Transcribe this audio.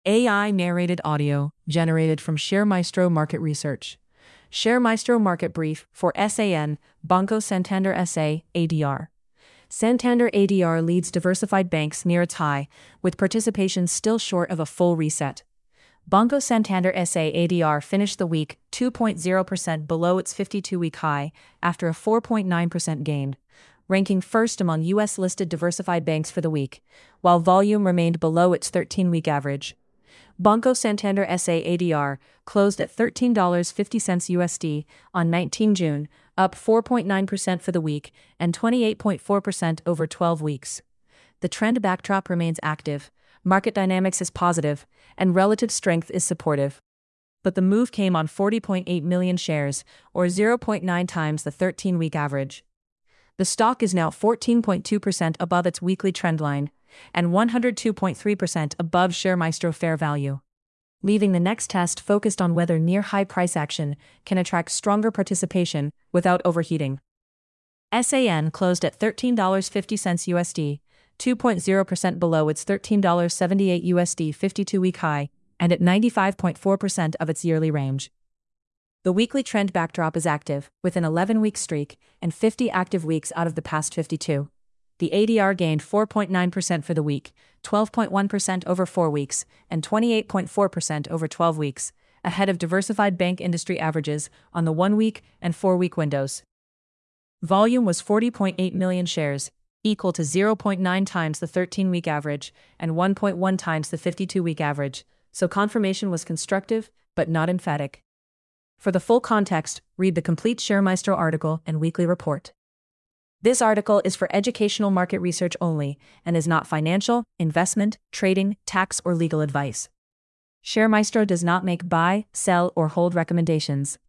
AI narrated audio generated from ShareMaestro Market Research. ShareMaestro Market Brief for SAN, Banco Santander SA, ADR. Santander ADR leads diversified banks near its high, with participation still short of a full reset. Banco Santander SA ADR finished the week 2.0% below its 52-week high, after a 4.9% gain, ranking first among U.S.-listed diversified banks for the week, while volume remained below its 13-week average. Banco Santander SA ADR closed at $13.50 USD on 19 June, up 4.9% for the week and 28.4% over 12 weeks. The trend backdrop remains active, market dynamics is positive, and relative strength is supportive. But the move came on 40.8 million shares, or 0.9 times the 13-week average. The stock is now 14.2% above its weekly trendline, and 102.3% above ShareMaestro fair value, leaving the next test focused on whether near-high price action can attract stronger participation without overheating. SAN closed at $13.50 USD, 2.0% below its $13.78 USD 52-week high, and at 95.4% of its yearly range. The weekly trend backdrop is active, with an 11-week streak and 50 active weeks out of the past 52. The ADR gained 4.9% for the week, 12.1% over 4 weeks, and 28.4% over 12 weeks, ahead of diversified bank industry averages on the 1-week and 4-week windows. Volume was 40.8 million shares, equal to 0.9 times the 13-week average and 1.1 times the 52-week average, so confirmation was constructive, but not emphatic. For the full context, read the complete ShareMaestro article and weekly report. This article is for educational market research only and is not financial, investment, trading, tax, or legal advice. ShareMaestro does not make buy, sell, or hold recommendations.